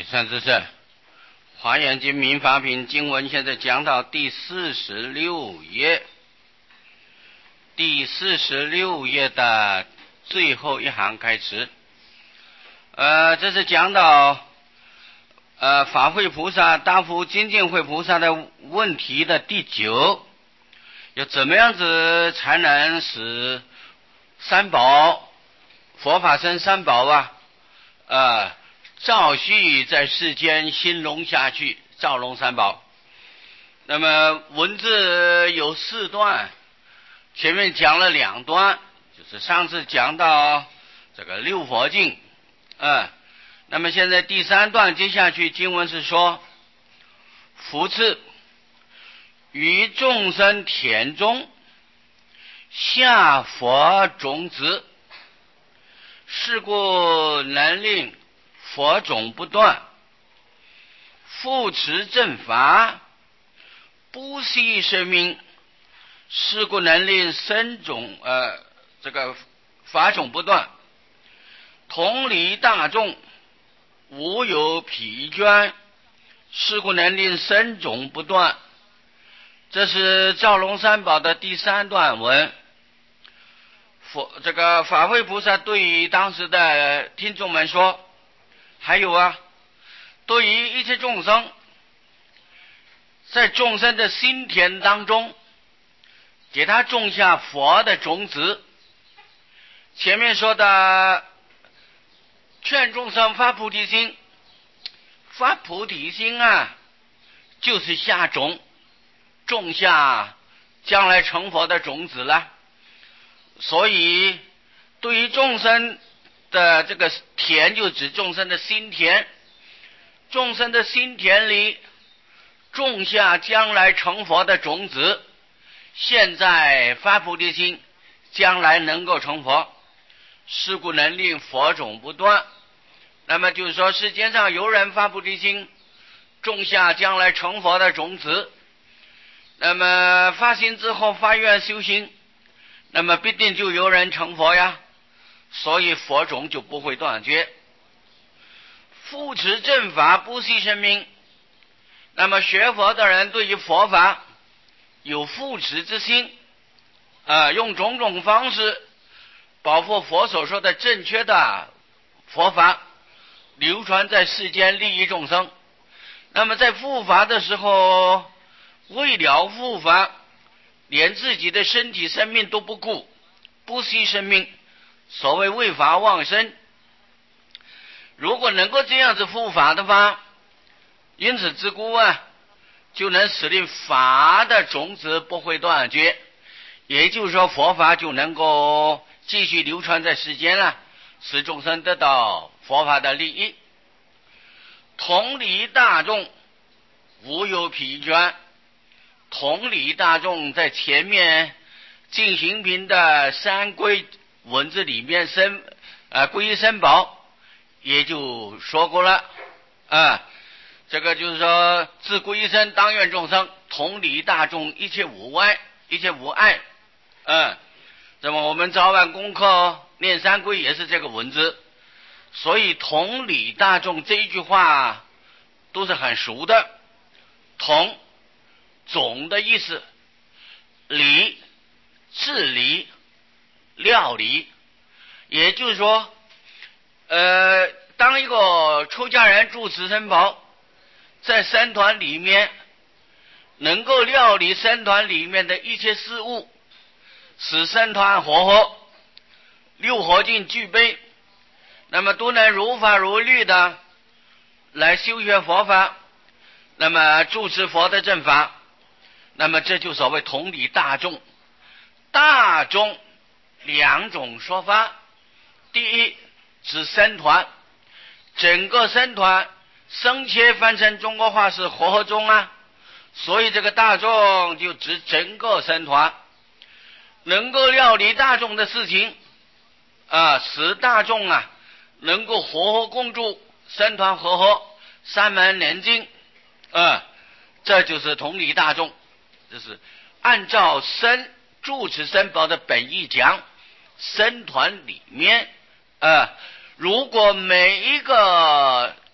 善知识，华严经民法品经文现在讲到第46页，第46页的最后一行开始。这是讲到法会菩萨答复精进会菩萨的问题的第9，要怎么样子才能使三宝佛法僧三宝照续在世间兴隆下去，照龙三宝。那么文字有4段，前面讲了2段，就是上次讲到这个六佛经，那么现在第3段接下去经文是说，福赐于众生田中下佛种子，是故能令佛种不断，复持正法，不息生命，是故能令生种这个法种不断，同理大众，无有疲倦，是故能令生种不断。这是照龙三宝的第3段文。这个法会菩萨对于当时的听众们说，还有对于一切众生，在众生的心田当中给他种下佛的种子。前面说的劝众生发菩提心，发菩提心就是下种，种下将来成佛的种子了。所以对于众生的这个田，就指众生的心田，众生的心田里种下将来成佛的种子，现在发菩提心，将来能够成佛，是故能令佛种不断。那么就是说，世间上有人发菩提心，种下将来成佛的种子，那么发心之后发愿修行，那么必定就有人成佛呀，所以佛种就不会断绝。复持正法，不息生命。那么学佛的人对于佛法有复持之心，用种种方式保护佛所说的正确的佛法流传在世间，利益众生。那么在护法的时候，为了护法，连自己的身体生命都不顾，不惜生命，所谓为法忘身。如果能够这样子护法的话，因此之故就能使令法的种子不会断绝，也就是说佛法就能够继续流传在世间了，使众生得到佛法的利益。同理大众，无有疲倦。同理大众在前面净行品的3归文字里面皈依三宝也就说过了这个就是说，自皈依僧当愿众生，同理大众，一切无碍，一切无碍。那么我们早晚功课念3归也是这个文字，所以同理大众这一句话都是很熟的。同总的意思，理治理料理，也就是说当一个出家人住持僧宝，在僧团里面能够料理僧团里面的一切事务，使僧团和合，六合境具备，那么都能如法如律的来修学佛法，那么住持佛的正法，那么这就所谓同理大众。大众2种说法，第一指僧团，整个僧团生切翻成中国话是和合众所以这个大众就指整个僧团，能够料理大众的事情使大众能够和合共住，僧团和合，三门连经这就是同理大众。这是按照住持僧宝的本意讲，僧团里面如果每一个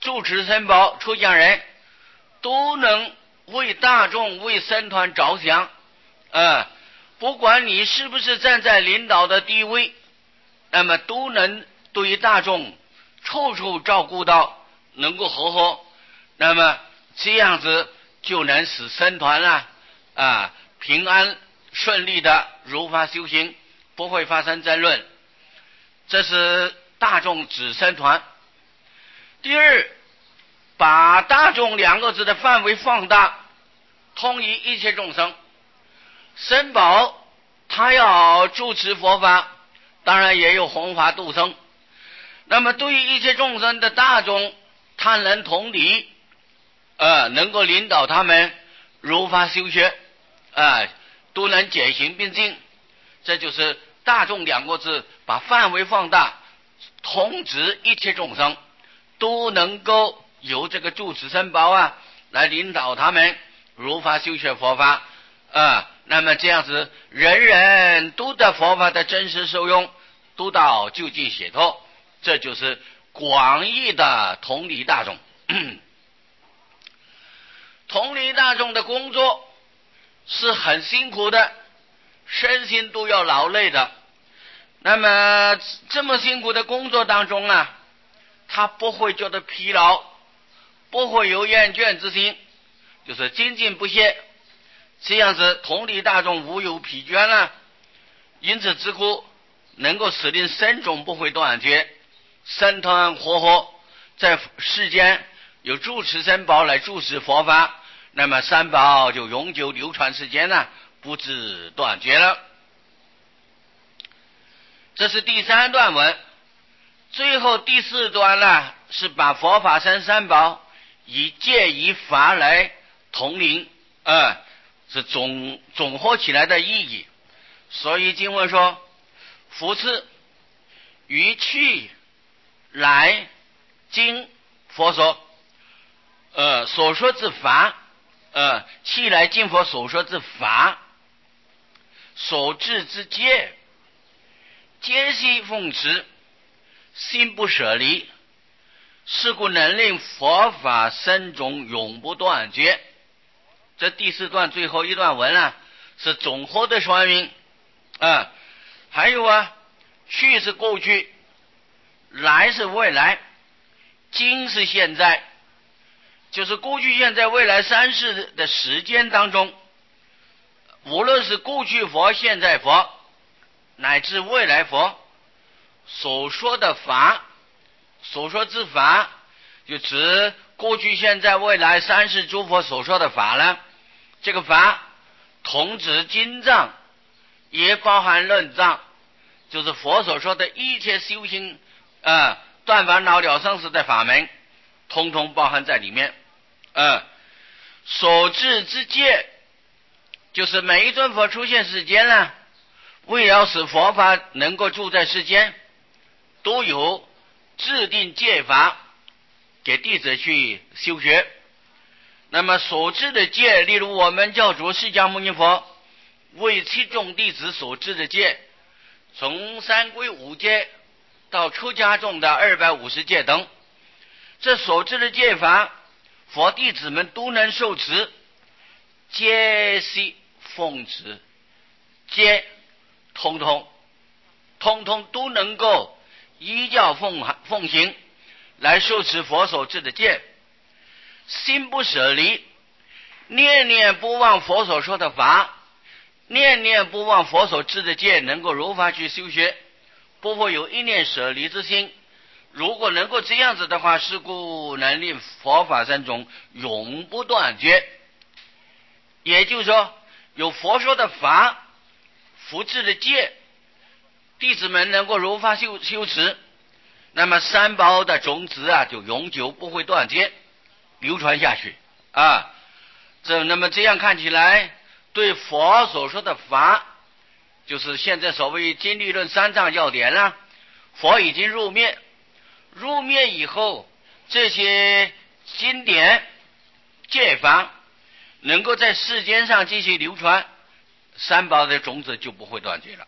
住持三宝出家人都能为大众为僧团着想，不管你是不是站在领导的地位，那么都能对于大众处处照顾到能够和和，那么这样子就能使僧团平安顺利的如法修行，不会发生争论。这是大众指僧团。第二，把大众两个字的范围放大，通于一切众生。僧宝他要主持佛法，当然也有弘法度生，那么对于一切众生的大众，他能同理，能够领导他们如法修学，都能减行并进。这就是大众两个字把范围放大，通指一切众生都能够由这个住持僧宝来领导他们如法修学佛法，那么这样子人人都得佛法的真实受用，都到究竟解脱。这就是广义的同理大众。同理大众的工作是很辛苦的，身心都要劳累的。那么这么辛苦的工作当中他不会觉得疲劳，不会有厌倦之心，就是精进不懈，这样子同理大众无有疲倦因此之故能够使令僧种不会断绝，僧团和合，在世间有住持僧宝来住持佛法，那么三宝就永久流传世间不致断绝了。这是第三段文。最后第四段是把佛法僧三宝以戒以法来统领，是总合起来的意义。所以经文说，复次于去来今佛所说之法，去来今佛所说之法，所制之戒，皆悉奉持，心不舍离，是故能令佛法僧种永不断绝。这第四段最后一段文是总合的说明。还有去是过去，来是未来，今是现在，就是过去现在未来三世的时间当中，无论是过去佛现在佛乃至未来佛所说的法，所说之法就指过去现在未来三世诸佛所说的法了。这个法同指经藏，也包含论藏，就是佛所说的一切修行断烦恼了生死的法门，通通包含在里面。所制之戒，就是每一尊佛出现世间为了使佛法能够住在世间，都有制定戒法给弟子去修学。那么所制的戒，例如我们教主释迦牟尼佛为七众弟子所制的戒，从三归五戒到出家众的250戒等，这所制的戒法，佛弟子们都能受持，皆悉奉持，皆通通都能够依教奉行来受持佛所制的戒，心不舍离，念念不忘佛所说的法，念念不忘佛所制的戒，能够如法去修学，不会有一念舍离之心。如果能够这样子的话，是故能令佛法僧种永不断绝。也就是说，有佛说的法，佛制的戒，弟子们能够如法修持，那么三宝的种子就永久不会断绝，流传下去那么这样看起来，对佛所说的法，就是现在所谓经律论三藏要点佛已经入灭以后，这些经典戒法能够在世间上继续流传，三宝的种子就不会断绝了。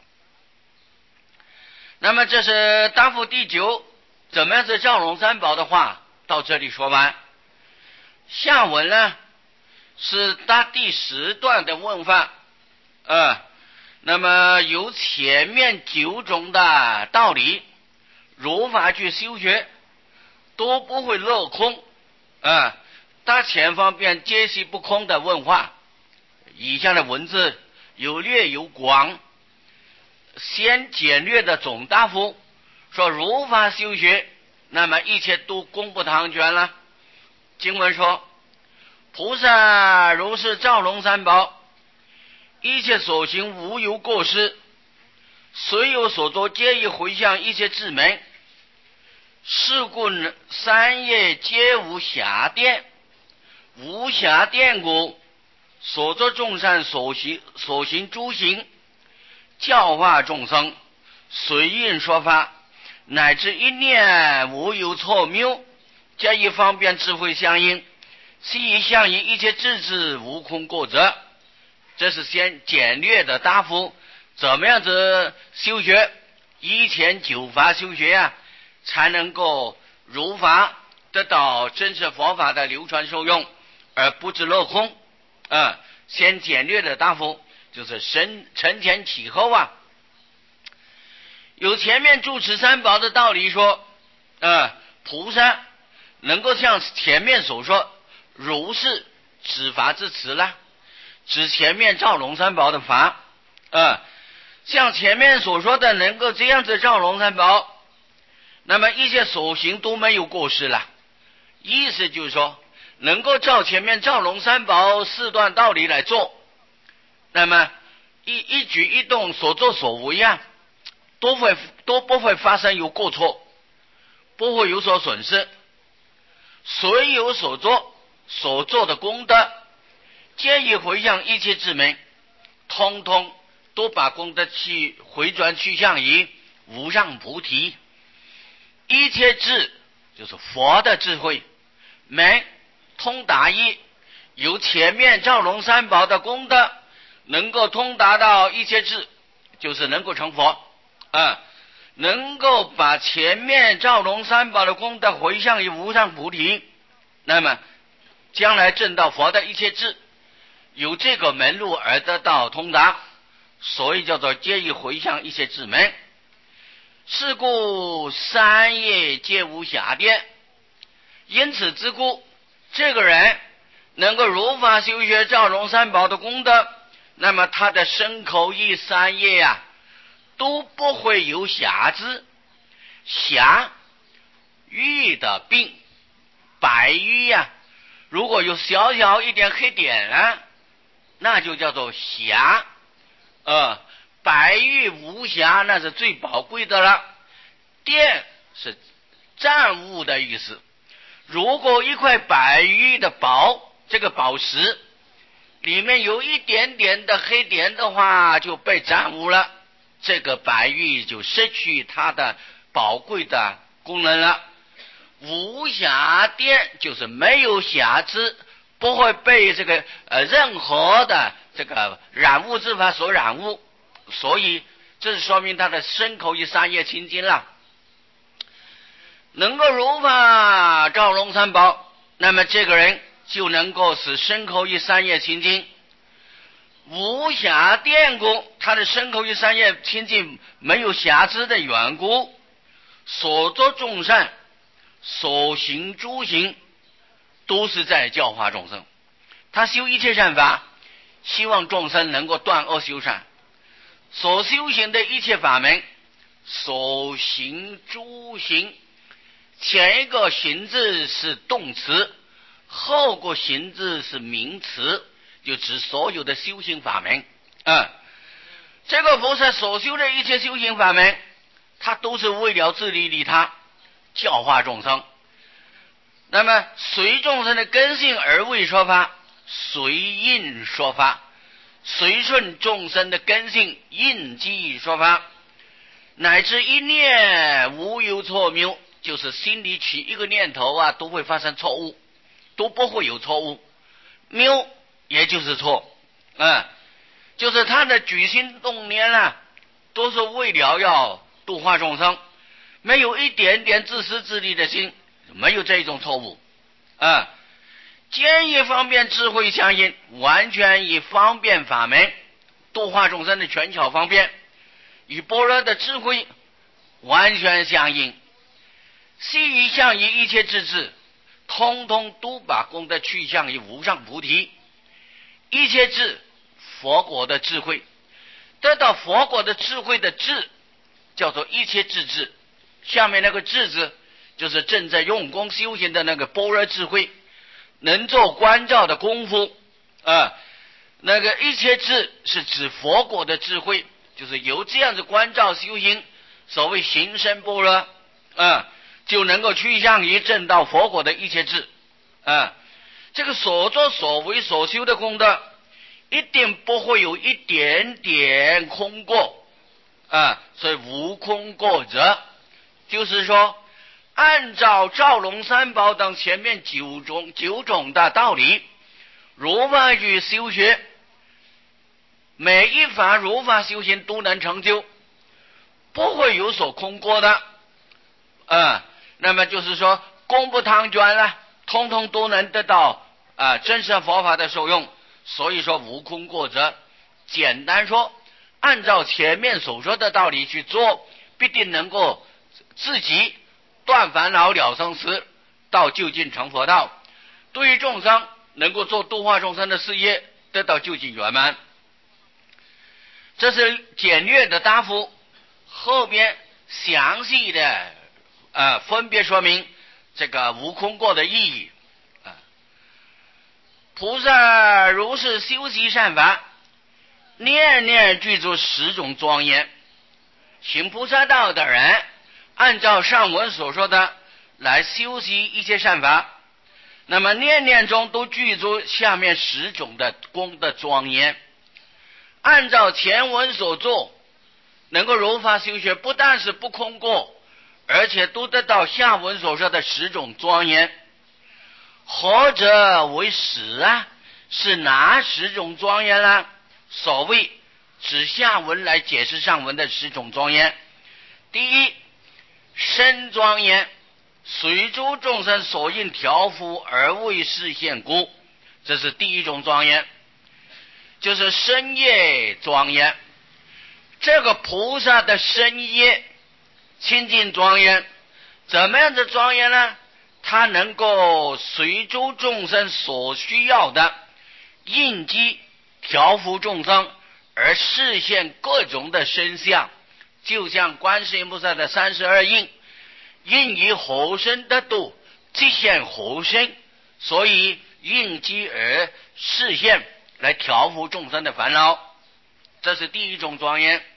那么这是答复第9，怎么样子照容三宝的话， 到这里说完。下文呢是第10段的问法，那么由前面9种的道理如法去修学，都不会落空，他前方便皆系不空的问话。以下的文字有略有广，先简略的总答复，说如法修学，那么一切都功不唐捐了。经文说，菩萨如是照龙三宝，一切所行无有过失，虽有所作皆以回向一切智门，是故三业皆无瑕玷，无瑕玷故，所作众善所行诸行，教化众生，随应说法，乃至一念无有错谬，皆以方便智慧相应，悉以相应一切智智无空过则。这是先简略的答复，怎么样子修学一前9法修学才能够如法得到真实佛法的流传受用，而不致落空。先简略的答复就是承前启后有前面住持三宝的道理说，菩萨能够像前面所说如是指法之词了，指前面照龙三宝的法，像前面所说的能够这样子照龙三宝，那么一切所行都没有过失了。意思就是说，能够照前面照龙三宝4段道理来做，那么一举一动所作所为都不会发生有过错，不会有所损失。虽有所做的功德，皆以回向一切智门，通通都把功德去回转去向于无上菩提。一切智就是佛的智慧，门通达义，由前面照龙三宝的功德能够通达到一切智，就是能够成佛，能够把前面照龙三宝的功德回向于无上菩提，那么将来证到佛的一切智，由这个门路而得到通达，所以叫做皆以回向一切智门。是故三业皆无瑕玷，因此之故，这个人能够如法修学照龙三宝的功德，那么他的身口意三业都不会有瑕疵。瑕玉的病，白玉如果有小小一点黑点那就叫做瑕，白玉无瑕，那是最宝贵的了。玷是暂物的意思，如果一块白玉的这个宝石里面有一点点的黑点的话，就被暂物了，这个白玉就失去它的宝贵的功能了。无瑕玷就是没有瑕疵，不会被这个任何的这个染物之法所染物，所以这是说明他的身口意三业清净了。能够如法照龙三宝，那么这个人就能够使身口意三业清净。无瑕玷故，他的身口意三业清净没有瑕疵的缘故，所作众善所行诸行都是在教化众生。他修一切善法，希望众生能够断恶修善，所修行的一切法门，所行诸行，前一个行字是动词，后个行字是名词，就指所有的修行法门。这个菩萨所修的一切修行法门，他都是为了自利利他，教化众生。那么随众生的根性而为说法，随应说法，随顺众生的根性应机说法，乃至一念无有错谬，就是心里起一个念头都会发生错误，都不会有错误。谬也就是错，就是他的举心动念都是为了要度化众生，没有一点点自私自利的心， 没有这种错误啊。见义方便，智慧相应，完全以方便法门度化众生的权巧方便，与般若的智慧完全相应。悉于向于一切智智，通通都把功德去向于无上菩提。一切智，佛果的智慧，得到佛果的智慧的智叫做一切智智。下面那个智字就是正在用功修行的那个般若智慧，能做观照的功夫那个一切智是指佛果的智慧，就是由这样子观照修行，所谓行深般若就能够趋向于证到佛果的一切智这个所作所为所修的功德一定不会有一点点空过所以无空过者，就是说按照赵龙三宝等前面九种的道理，如法去修学，每一法如法修行都能成就，不会有所空过的那么就是说功不唐捐了，通通都能得到真实佛法的受用。所以说无空过者，简单说按照前面所说的道理去做，必定能够自己断烦恼了生死，到究竟成佛道，对于众生能够做度化众生的事业，得到究竟圆满。这是简略的答复，后边详细的分别说明这个无空过的意义菩萨如是修习善法，念念具足10种庄严。行菩萨道的人按照上文所说的来修习一切善法，那么念念中都具足下面10种的功德庄严。按照前文所做，能够如法修学，不但是不空过，而且都得到下文所说的10种庄严。何者为10是哪10种庄严呢？所谓指下文来解释上文的10种庄严。第一，身庄严，随诸众生所应调伏而为示现故，这是第一种庄严，就是身业庄严。这个菩萨的身业清净庄严，怎么样的庄严呢？他能够随诸众生所需要的应机调伏众生，而示现各种的身相，就像观世音菩萨的32应，应以何身得度，即现何身，所以应机而示现，来调伏众生的烦恼。这是第一种庄严。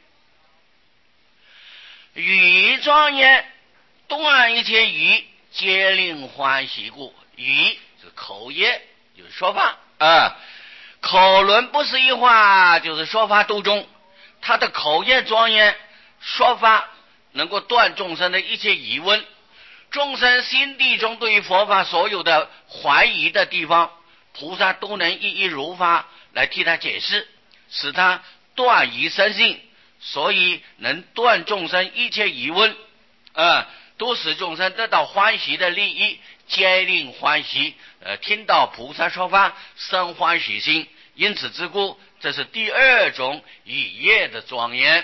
语庄严，断一切语，皆令欢喜故。语是口业，就是说法口轮不是一话，就是说法度众。他的口业庄严，说法能够断众生的一切疑问，众生心地中对于佛法所有的怀疑的地方，菩萨都能一一如法来替他解释，使他断疑生信，所以能断众生一切疑问都使众生得到欢喜的利益，皆令欢喜听到菩萨说法生欢喜心。因此之故，这是第2种语业的庄严。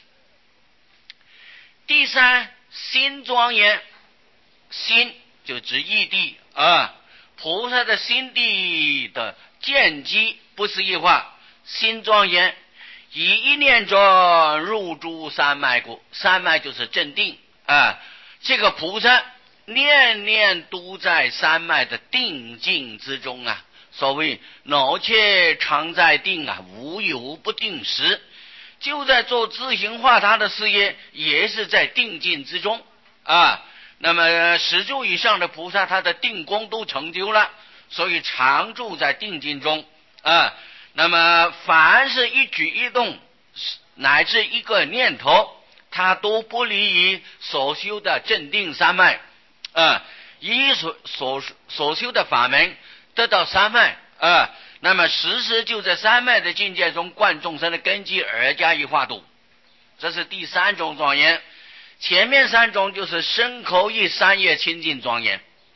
第三，心庄严，心就指义谛菩萨的心地的见机不是一话，心庄严，以一念中入诸三昧故。三昧就是正定这个菩萨念念都在三昧的定境之中所谓脑切常在定无有不定时，就在做自行化他的事业，也是在定境之中那么10住以上的菩萨，他的定功都成就了，所以常住在定境中那么凡是一举一动，乃至一个念头，他都不离于所修的正定三昧以所修的法门得到三昧那么时时就在三昧的境界中观众生的根基而加以化度。这是第3种庄严。前面3种就是身口意三业清净庄严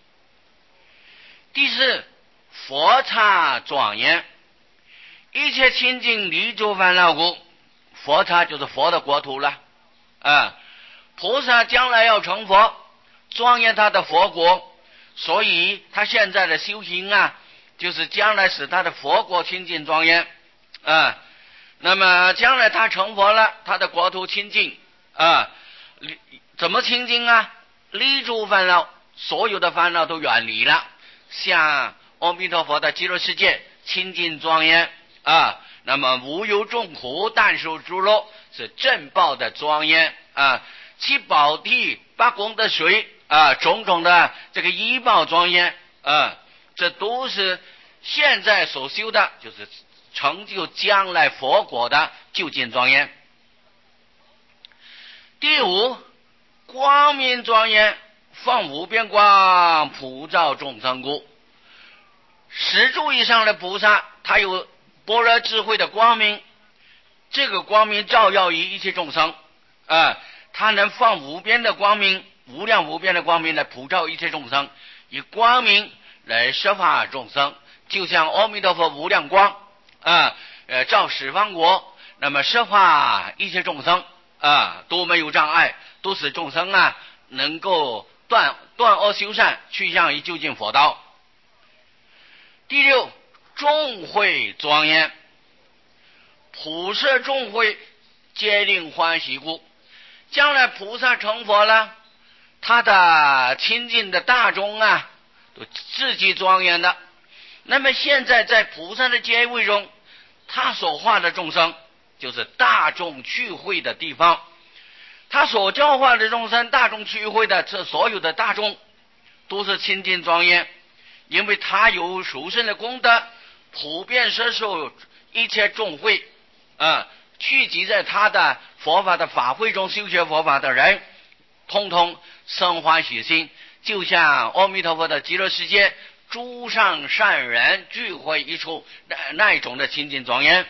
第四，佛刹庄严，一切清净离诸烦恼故，佛刹就是佛的国土了。菩萨将来要成佛，庄严他的佛国，所以他现在的修行就是将来使他的佛国清净庄严。那么将来他成佛了，他的国土清净怎么清净离诸烦恼，所有的烦恼都远离了，像阿弥陀佛的极乐世界清净庄严那么无有众苦，但受诸乐，是正报的庄严七宝地八功德水种种的这个依报庄严这都是现在所修的，就是成就将来佛果的究竟庄严。第五，光明庄严，放无边光，普照众生故。十柱以上的菩萨，他有般若智慧的光明，这个光明照耀于一切众生他能放无边的光明，无量无边的光明来普照一切众生，以光明来摄化众生，就像阿弥陀佛无量光照十方国，那么摄化一切众生都没有障碍，都使众生能够断恶修善，趋向于究竟佛道。第六，众会庄严，普摄众会，皆令欢喜故。将来菩萨成佛了，他的亲近的大众都自己庄严的。那么现在在菩萨的阶位中，他所化的众生就是大众聚会的地方，他所教化的众生，大众聚会的这所有的大众都是亲近庄严，因为他有殊胜的功德，普遍摄受一切众会聚集在他的佛法的法会中修学佛法的人，通通生欢喜心，就像阿弥陀佛的极乐世界诸上善人聚会一处那一种的清净庄严。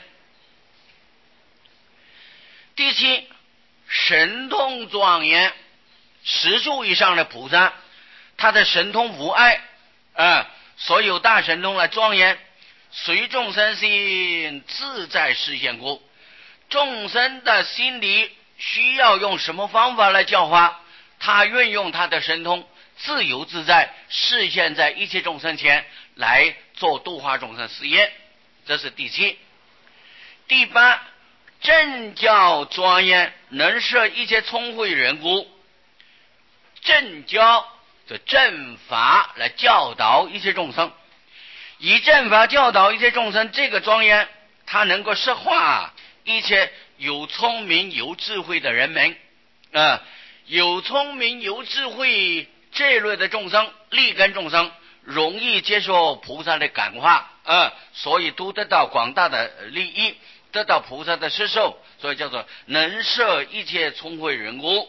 第七，神通庄严，十柱以上的菩萨，他的神通无碍所有大神通来庄严，随众生心自在示现故。众生的心里需要用什么方法来教化，他运用他的神通自由自在示现在一切众生前来做度化众生事业，这是第七。第八，正教庄严，能摄一切聪慧人故。正教的正法来教导一切众生，以正法教导一切众生，这个庄严他能够摄化一切有聪明有智慧的人们有聪明有智慧这类的众生，利根众生容易接受菩萨的感化所以都得到广大的利益，得到菩萨的摄受，所以叫做能摄一切聪慧人故。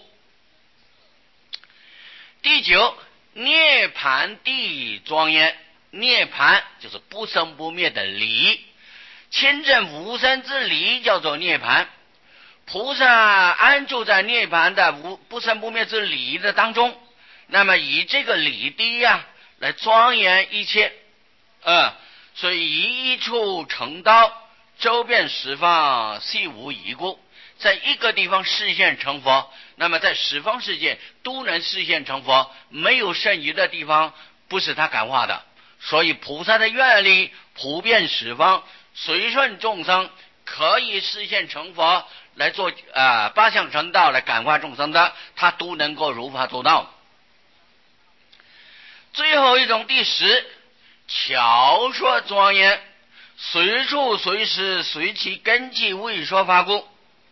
第九，涅盘地庄严，涅盘就是不生不灭的理，清正无生之理叫做涅盘。菩萨安住在涅盘的不生不灭之理的当中，那么以这个理地来庄严一切所以以一处成道，周遍十方悉无异故，在一个地方示现成佛，那么在十方世界都能示现成佛，没有剩余的地方不是他感化的。所以菩萨的愿力普遍十方，随顺众生，可以实现成佛，来做八相成道来感化众生的，他都能够如法做到。最后一种第十，巧说庄严，随处随时随其根器为说法故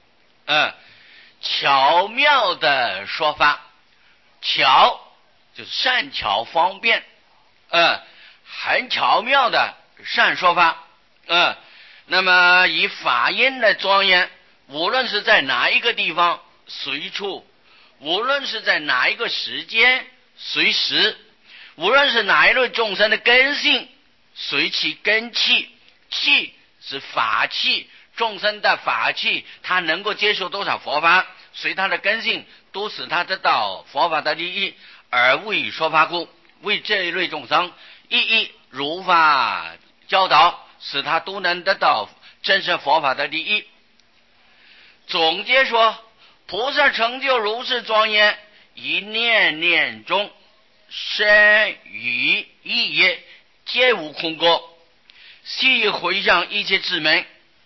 巧妙的说法，巧就是善巧方便很巧妙的善说法那么以法音的庄严，无论是在哪一个地方随处，无论是在哪一个时间随时，无论是哪一类众生的根性，随其根器，器是法器，众生的法器，他能够接受多少佛法，随他的根性都使他得到佛法的利益，而为说法故，为这一类众生一如法教导，使他都能得到真实佛法的利益。总结说，菩萨成就如是庄严，一念念中身语意业皆无空过，悉回向一切智门。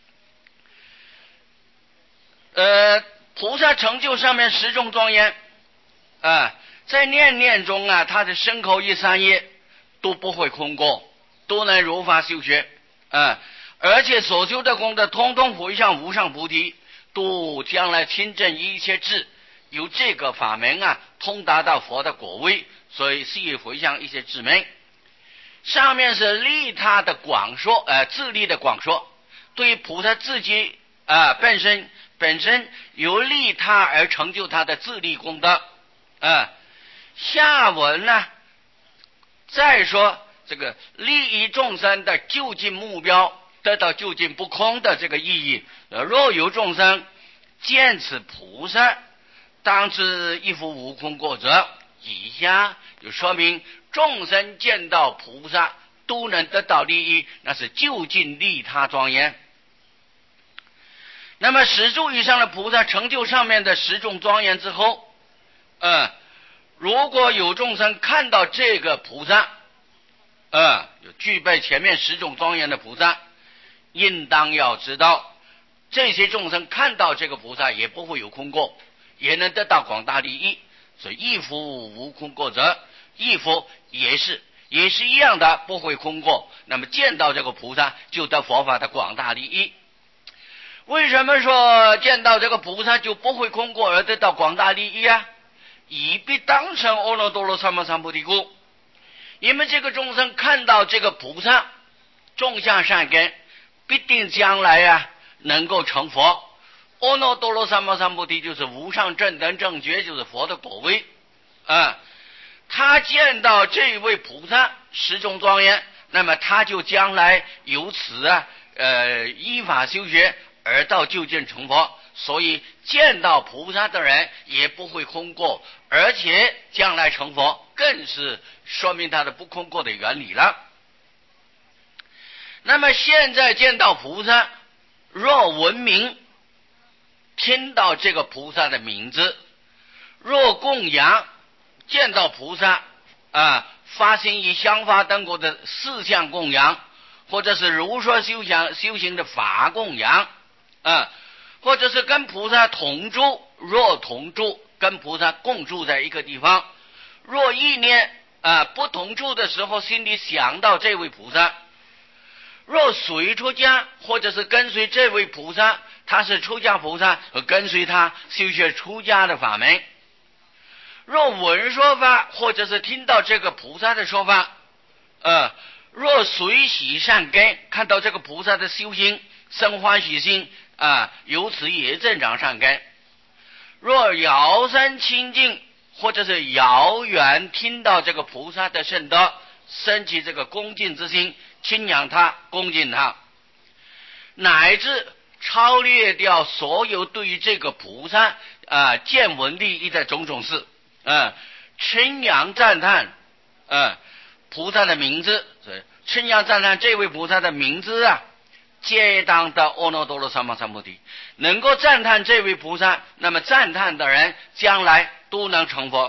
菩萨成就上面10种庄严在念念中他的身口意三业都不会空过，都能如法修学而且所修的功德通通回向无上菩提，都将来亲证一切智，由这个法门通达到佛的果位，所以悉回向一切智门。上面是利他的广说自利的广说，对菩萨自己本身由利他而成就他的自利功德下文再说这个利益众生的究竟目标，得到究竟不空的这个意义。若有众生见此菩萨，当知亦复无空过者。以下就说明众生见到菩萨都能得到利益，那是究竟利他庄严。那么10住以上的菩萨成就上面的10种庄严之后如果有众生看到这个菩萨有具备前面10种庄严的菩萨，应当要知道这些众生看到这个菩萨也不会有空过，也能得到广大利益。所以亦复无空过者，亦复也是一样的，不会空过。那么见到这个菩萨就得佛法的广大利益。为什么说见到这个菩萨就不会空过而得到广大利益以必当成阿耨多罗三藐三菩提故。因为这个众生看到这个菩萨种下善根，必定将来能够成佛。阿耨多罗三藐三菩提就是无上正等正觉，就是佛的果位他见到这位菩萨10种庄严，那么他就将来由此依法修学而到究竟成佛。所以见到菩萨的人也不会空过，而且将来成佛更是说明他的不空过的原理了。那么现在见到菩萨，若闻名，听到这个菩萨的名字，若供养，见到菩萨发心以香花灯果的4项供养，或者是如说修行的法供养或者是跟菩萨同住，若同住跟菩萨共住在一个地方，若意念不同住的时候心里想到这位菩萨，若随出家或者是跟随这位菩萨，他是出家菩萨，跟随他修学出家的法门，若闻说法或者是听到这个菩萨的说法若随喜善根，看到这个菩萨的修行生欢喜心由此也增长善根。若遥生亲近或者是遥远听到这个菩萨的圣德，升起这个恭敬之心，敬仰他，恭敬他，乃至超越掉所有对于这个菩萨见闻利益的种种事称扬赞叹菩萨的名字，称扬赞叹这位菩萨的名字皆当得阿耨多罗三藐三菩提。能够赞叹这位菩萨，那么赞叹的人将来都能成佛。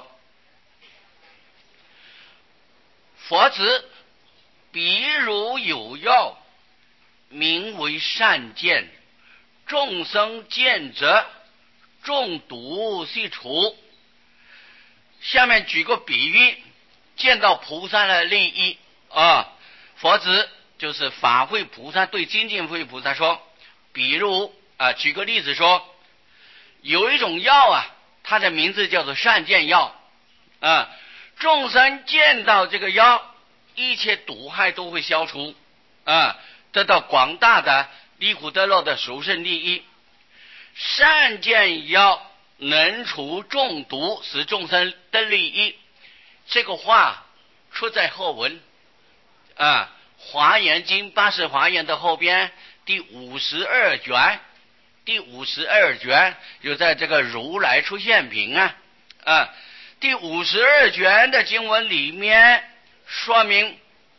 佛子彼如有药，名为善见，众生见者，中毒悉除。下面举个比喻，见到菩萨的利益佛子就是法会菩萨对精进会菩萨说，比如举个例子说，有一种药它的名字叫做善见药众生见到这个药，一切毒害都会消除得到广大的离苦得乐的殊胜利益。善见药能除中毒，使众生得利益。这个话出在后文华严经80华严的后边第52卷，第52卷就在这个如来出现品第52卷的经文里面说明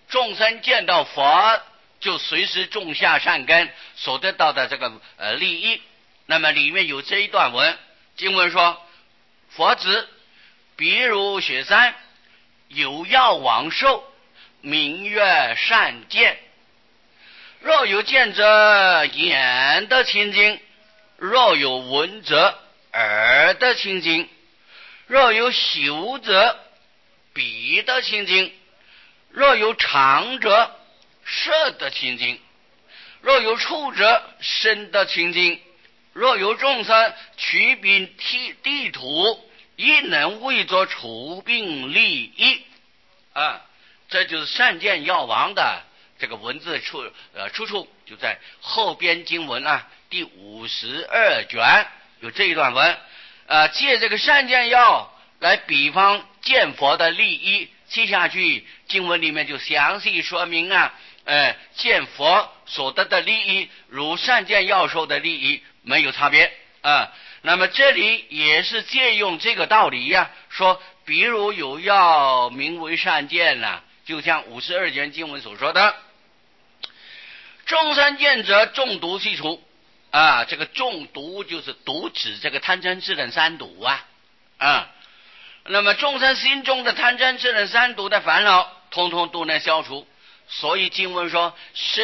众生见到佛就随时种下善根，所得到的这个利益。那么里面有这一段文，经文说：佛子比如雪山，有药王寿，名曰善见。若有见者，眼得清净；若有闻者，耳得清净；若有嗅者，鼻得清净；若有尝者，舌得清净；若有触者，身得清净；若有众生取兵地土，亦能为作除病利益。这就是善见药王的这个文字出处，就在后边经文第52卷有这一段文。借这个善见药来比方见佛的利益，接下去经文里面就详细说明见佛所得的利益如善见药受的利益没有差别那么这里也是借用这个道理说比如有药名为善见就像52卷经文所说的，众生见者中毒悉除这个中毒就是毒指这个贪嗔痴等三毒那么众生心中的贪嗔痴等三毒的烦恼通通都能消除。所以经文说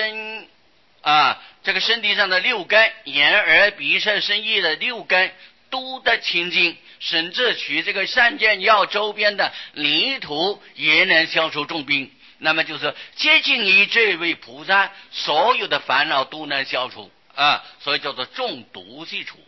这个身体上的六根，眼耳鼻舌身意的六根都得清净，甚至取这个善见药周边的泥土也能消除重病。那么就是接近于这位菩萨，所有的烦恼都能消除所以叫做中毒悉除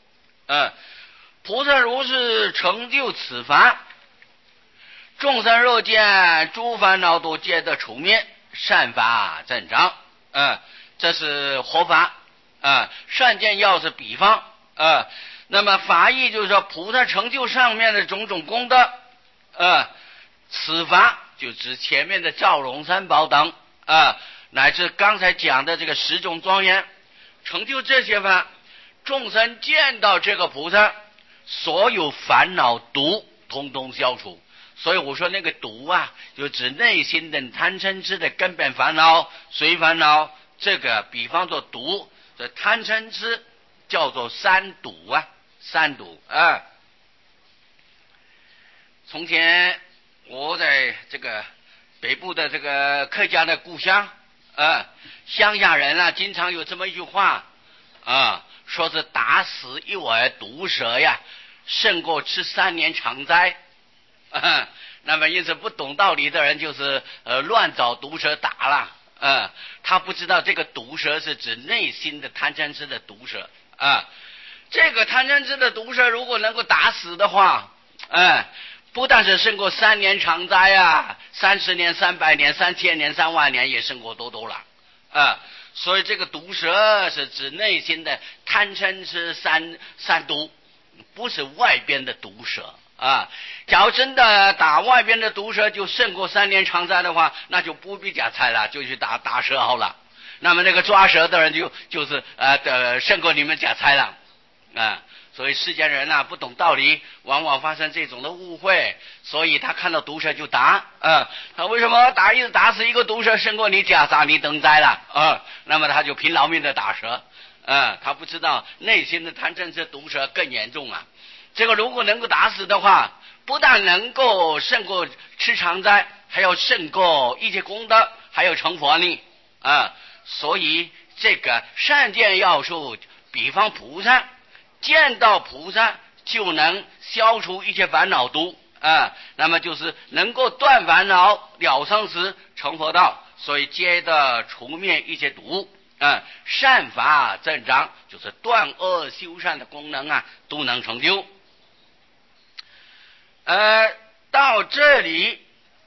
菩萨如是成就此法，众生若见诸烦恼都皆得除灭，善法增长这是活法善见药是比方那么法义就是说菩萨成就上面的种种功德此法就指前面的赵龙三宝等乃至刚才讲的这个10种庄严，成就这些法，众生见到这个菩萨，所有烦恼毒通通消除。所以我说那个毒就指内心的贪嗔痴的根本烦恼随烦恼，这个比方做毒，这贪嗔痴叫做三毒三毒从前我在这个北部的这个客家的故乡乡下人经常有这么一句话说是打死一尾毒蛇胜过吃3年长斋那么因此不懂道理的人就是乱找毒蛇打了他不知道这个毒蛇是指内心的贪嗔痴的毒蛇这个贪嗔痴的毒蛇如果能够打死的话不但是胜过3年长斋30年300年3000年3万年也胜过多多了所以这个毒蛇是指内心的贪嗔痴三毒，不是外边的毒蛇假如真的打外边的毒蛇就胜过3年长斋的话，那就不必加菜了，就去打蛇好了。那么那个抓蛇的人就是胜过你们加菜了所以世间人不懂道理，往往发生这种的误会，所以他看到毒蛇就打他为什么打死一个毒蛇胜过你加杀你等灾了那么他就凭劳命的打蛇他不知道内心的贪嗔痴毒蛇更严重这个如果能够打死的话，不但能够胜过吃长斋，还要胜过一切功德，还有成佛力所以这个善见药术比方菩萨，见到菩萨就能消除一切烦恼毒那么就是能够断烦恼了生死成佛道，所以皆得除灭一切毒善法增长，就是断恶修善的功能都能成就到这里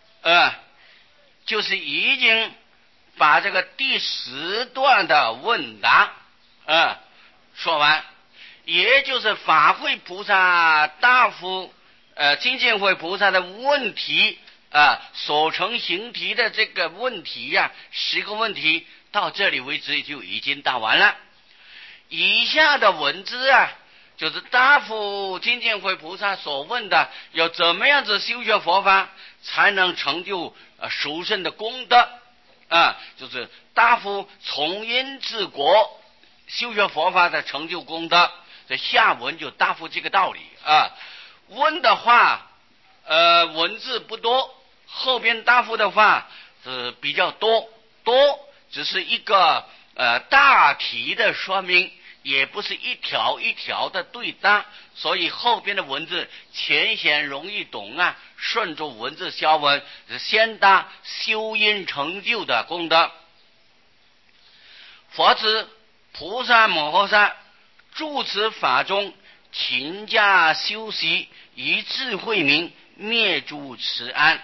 就是已经把这个第10段的问答说完，也就是法会菩萨大福精进会菩萨的问题所成形体的这个问题10个问题到这里为止就已经答完了。以下的文字就是大福精进会菩萨所问的，要怎么样子修学佛法才能成就殊胜的功德就是大福从因治果修学佛法的成就功德。这下文就答复这个道理问的话文字不多，后边答复的话是比较多，只是一个大体的说明，也不是一条一条的对答，所以后边的文字浅显容易懂顺着文字消文，先答修因成就的功德。佛子菩萨摩诃萨住此法中，勤加修习，以智慧明，灭诸痴安。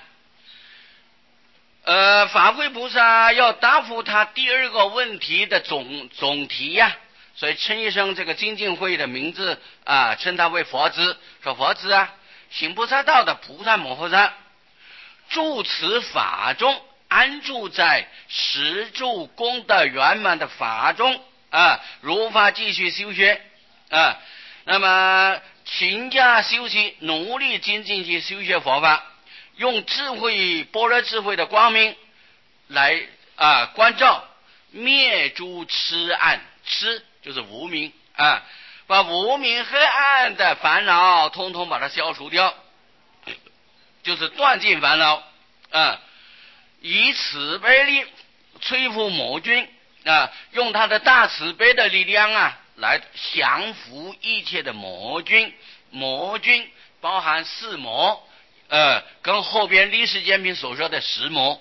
法会菩萨要答复他第二个问题的总题所以称一声这个精进会的名字称他为佛子，说佛子行菩萨道的菩萨摩诃萨住此法中，安住在十住功德圆满的法中如法继续修学那么勤加修习，努力精进去修学佛法，用智慧般若智慧的光明来关照，灭诸痴暗，痴就是无明把无明黑暗的烦恼通通把它消除掉，就是断尽烦恼以慈悲力摧伏魔君用他的大慈悲的力量来降服一切的魔君包含四魔跟后边历史简品所说的十魔。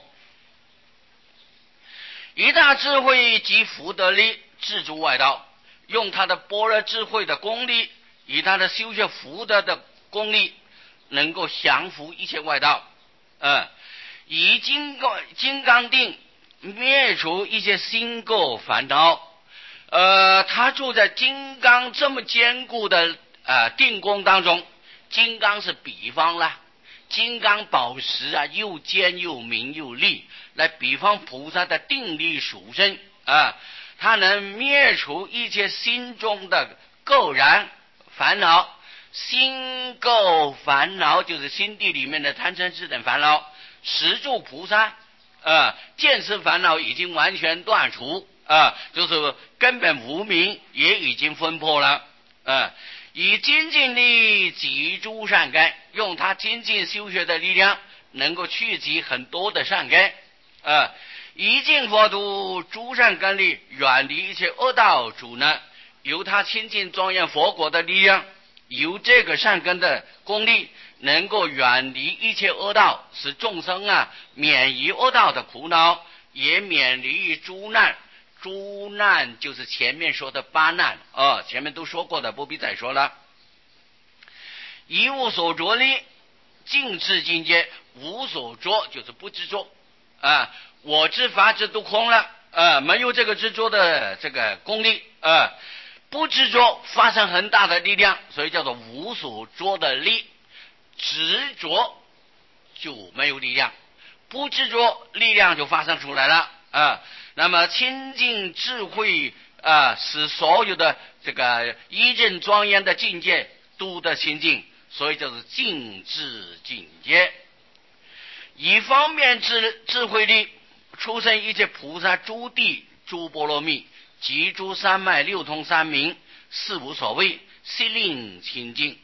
以大智慧及福德力制诸外道，用他的般若智慧的功力，以他的修学福德的功力，能够降服一切外道以金刚定灭除一些心垢烦恼他住在金刚这么坚固的定功当中。金刚是比方啦，金刚宝石又坚又明又利，来比方菩萨的定力属身他能灭除一切心中的垢然烦恼。心垢烦恼就是心地里面的贪嗔痴等烦恼，十住菩萨见思烦恼已经完全断除就是根本无明也已经分破了以精进力集诸善根，用他精进修学的力量能够去集很多的善根以尽佛度诸善根力，远离一切恶道诸难，由他亲近庄严佛国的力量，由这个善根的功力能够远离一切恶道，使众生免于恶道的苦恼，也免离诸难。诸难就是前面说的八难前面都说过的，不必再说了。一无所着力，尽至境界。无所着就是不执着我执法执都空了没有这个执着的这个功力不执着发生很大的力量，所以叫做无所着的力。执着就没有力量，不执着力量就发生出来了那么清净智慧使所有的这个一正庄严的境界都得清净，所以叫做净智境界。以方便智慧力出生一切菩萨诸地诸波罗蜜及诸三昧六通三明四无所谓，悉令清净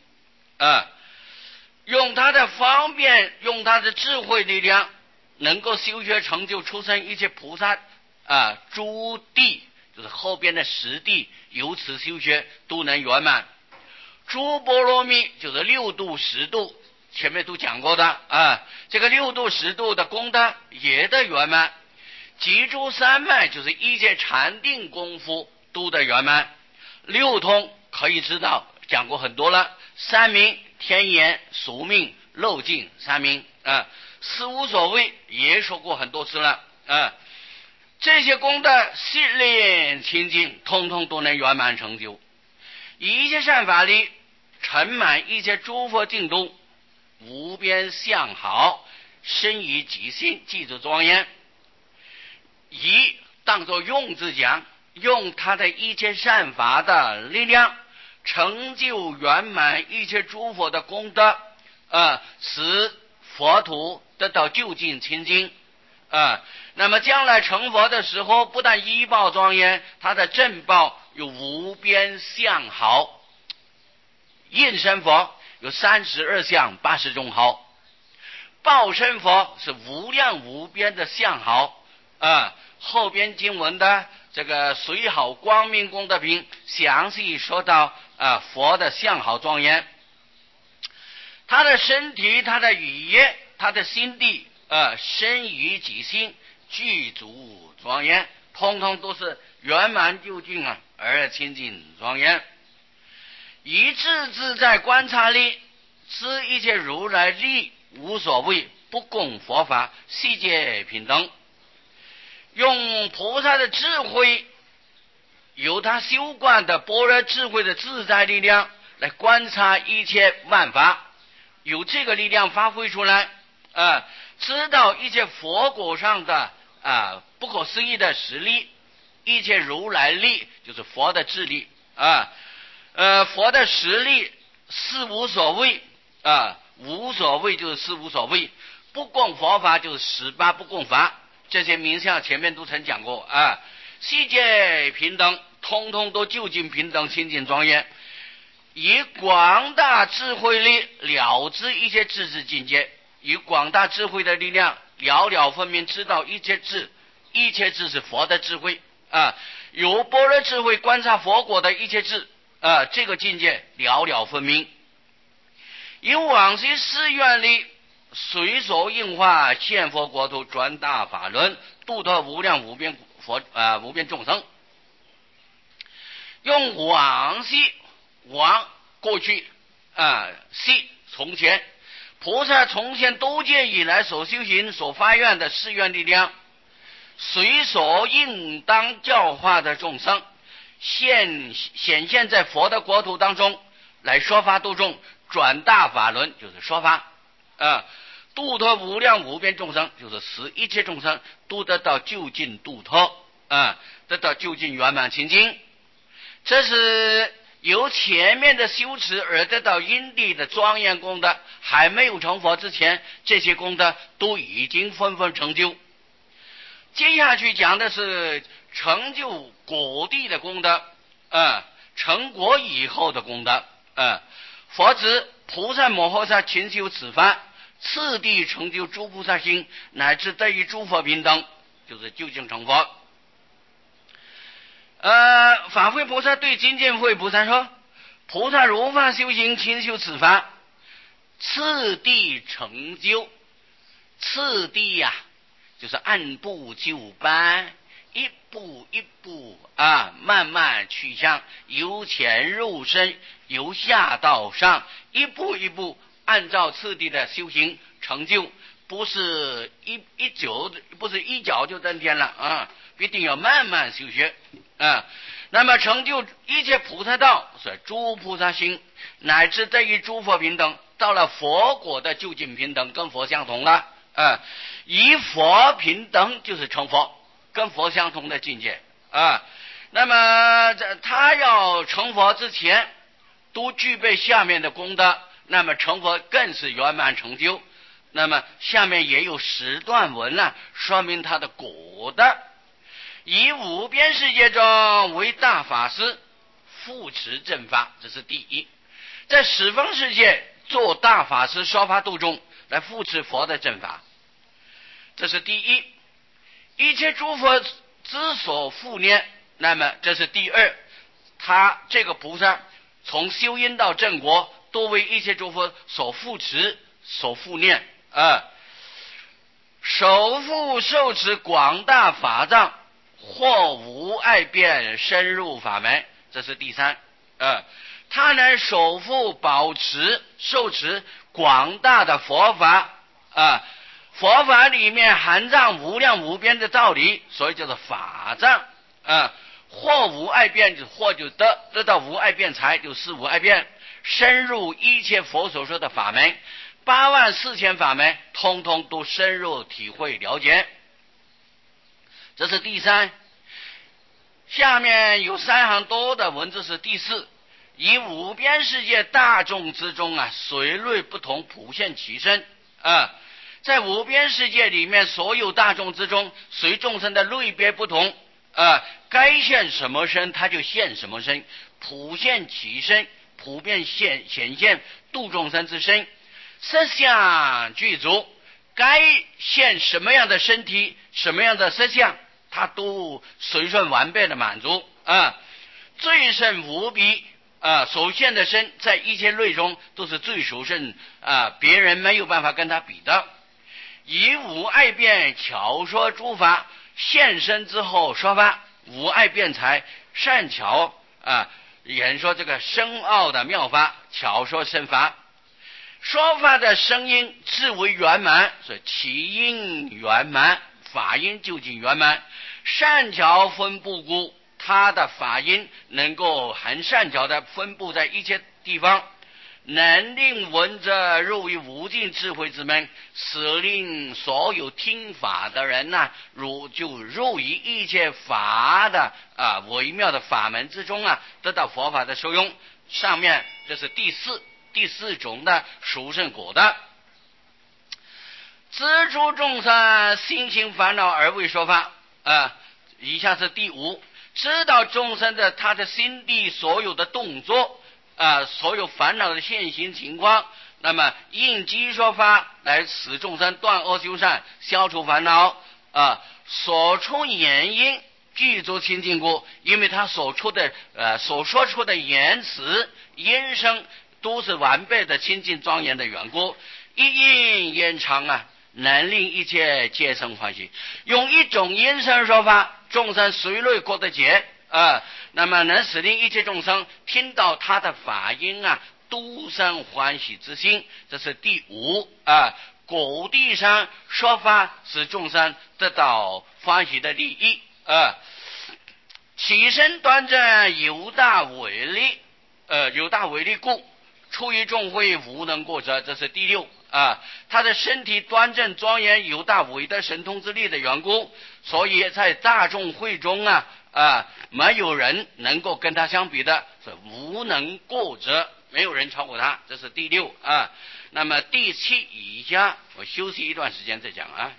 用他的方便，用他的智慧力量，能够修学成就出生一切菩萨诸地，就是后边的十地，由此修学都能圆满。诸波罗蜜就是六度十度，前面都讲过的这个六度十度的功德也得圆满。集诸三昧就是一切禅定功夫都得圆满。六通可以知道讲过很多了，三明天眼宿命漏尽三明四无所谓也说过很多次了这些功德系练清净，通通都能圆满成就。以一切善法力盛满一切诸佛净土，无边相好，深于己心，记住庄严。以当作用字讲，用他的一切善法的力量成就圆满一切诸佛的功德，使佛土得到究竟清净。那么将来成佛的时候，不但依报庄严，他的正报有无边相好。应身佛有32相80种好，报身佛是无量无边的相好。后边经文的这个随好光明功德品详细说到佛的相好庄严，他的身体、他的语言、他的心地身语己心具足庄严，通通都是圆满究竟而清净庄严。以自自在观察力，知一切如来力无所谓，不共佛法，悉皆平等。用菩萨的智慧，由他修观的般若智慧的自在力量来观察一切万法，有这个力量发挥出来，知道一切佛果上的不可思议的实力，一切如来力就是佛的智力佛的实力是无所谓无所谓就是是无所谓，不共佛法就是18不共法，这些名相前面都曾讲过悉皆平等，通通都究竟平等清净庄严，以广大智慧力了知一切智智境界，以广大智慧的力量了了分明知道一切智，一切智是佛的智慧由般若智慧观察佛果的一切智这个境界了了分明，以往昔誓愿力随所应化现佛国土，转大法轮，度脱无量无边无边众生。用往昔往过去昔从前菩萨从前多劫以来所修行所发愿的誓愿力量，随所应当教化的众生显现在佛的国土当中来说法度众，转大法轮就是说法度脱无量无边众生，就是使一切众生都得到究竟度脱得到究竟圆满清净。这是由前面的修持而得到因地的庄严功德，还没有成佛之前，这些功德都已经纷纷成就。接下去讲的是成就果地的功德成果以后的功德佛指菩萨摩诃萨勤修此法，次第成就诸菩萨心，乃至得于诸佛平等，就是究竟成佛。法会菩萨对金见会菩萨说，菩萨如法修行，勤修此法，次第成就。次第就是按部就班，一步一步慢慢趋向，由浅入深，由下到上，一步一步按照次第的修行成就，不是一脚就登天了必定要慢慢修学那么成就一切菩萨道，所以诸菩萨心，乃至得于诸佛平等，到了佛果的究竟平等，跟佛相同了以佛平等就是成佛，跟佛相同的境界那么他要成佛之前都具备下面的功德，那么成佛更是圆满成就。那么下面也有10段文说明他的果德。以无边世界中为大法师，护持正法，这是第一。在十方世界做大法师，说法度众，来护持佛的正法，这是第一。一切诸佛之所护念，那么这是第二。他这个菩萨从修因到正果，都为一切诸佛所护持所护念首护受持广大法藏，或无碍变深入法门，这是第三他能守护保持受持广大的佛法佛法里面含藏无量无边的道理，所以叫做法藏或无碍变，或就得到无碍辩才，就是无碍辩，深入一切佛所说的法门84000法门，通通都深入体会了解，这是第三。下面有3行多的文字是第四。 以无边世界大众之中啊，随类不同，普现其身啊。在无边世界里面，所有大众之中，随众生的类别不同啊，该现什么身，他就现什么身，普现其身，普遍显现度众生之身，色相具足，该现什么样的身体，什么样的色相，他都随顺完备的满足啊。最胜无比啊，所现的身在一切类中都是最殊胜啊，别人没有办法跟他比的。以无碍辩巧说诸法，现身之后说法，无碍辩才善巧啊，言说这个深奥的妙法，巧说深法。说法的声音至为圆满，所以其音圆满，法音究竟圆满，善巧分布故，他的法音能够很善巧的分布在一切地方，能令闻者入于无尽智慧之门，使令所有听法的人呢，就入于一切法的微妙的法门之中啊，得到佛法的受用。上面这是第四种的殊胜果的。知诸众生心行烦恼而为说法以下是第五，知道众生的他的心地所有的动作所有烦恼的现行情况，那么应机说法来使众生断恶修善，消除烦恼所出言音具足清净故，因为他所说出的言辞音声都是完备的清净庄严的缘故，一音言长能令一切皆生欢喜。用一种音声说法，众生随类过得解那么能使令一切众生听到他的法音都生欢喜之心。这是第五果地上说法，使众生得到欢喜的利益起身端正，有大伟力有大伟力故，出于众会无能过者。这是第六他的身体端正庄严，有大伟的神通之力的缘故，所以在大众会中没有人能够跟他相比的，是无能过者，没有人超过他。这是第六那么第七以下我休息一段时间再讲